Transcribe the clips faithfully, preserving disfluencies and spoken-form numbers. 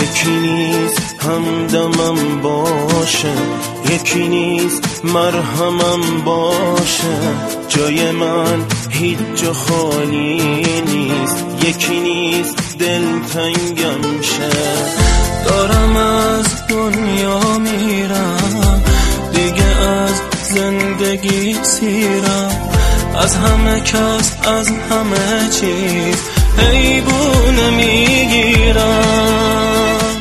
یکی نیست همدمم باشه، یکی نیست مرهمم باشه، جای من هیچ جا خالی نیست، یکی نیست دلتنگم شه. دارم از دنیا میرم دیگه، از زندگی سیرم، از همه کس از همه چیز حیبونه میگیرم.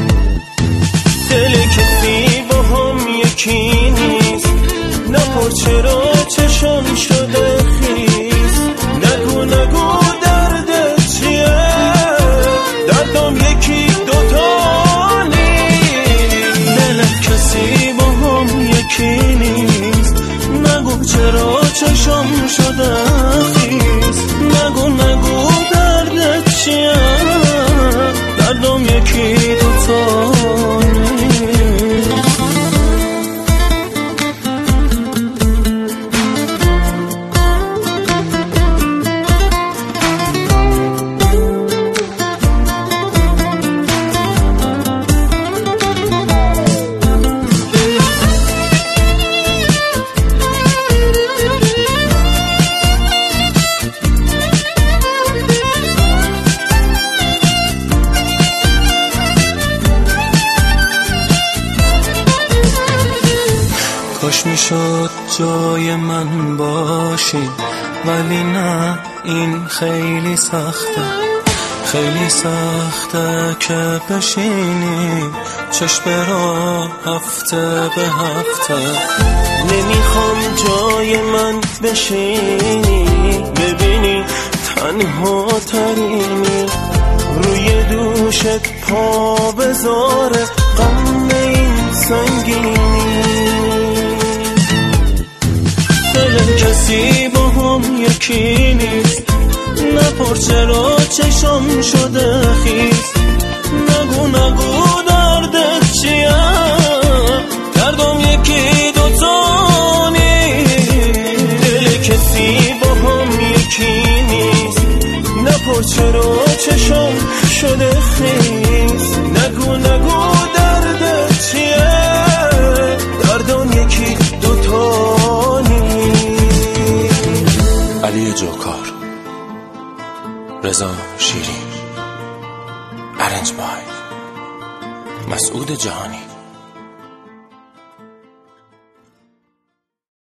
دل کسی با هم یکی نیست، نپرس چرا چشم شده خیس، نگو نگو دردت چیه، دردم یکی دوتا نیست. دل کسی با هم یکی نیست، نگو چرا چشم شده خیس، نگو نگو دردت چیه، دردم یکی دوتا نیست. کاش میشد جای من باشی، ولی نه این خیلی سخته، خیلی سخته که بشینی چشم را هفته به هفته. نمیخوام جای من بشینی، ببینی تنها ترینی، روی دوشت پا بذاره غم این سنگینی. دل کسی با هم یکی نیست، نپرس چرا چشم شده خیس، نگو نگو دردت چیه، دردم یکی دوتا نیست. دل کسی با هم یکی نیست، نپرس چرا چشم شده خیس، نگو نگو دردت چیه، دردم یکی دوتا نیست. علی جوکار، رضا شیرین، ارنج بای مسعود جهانی.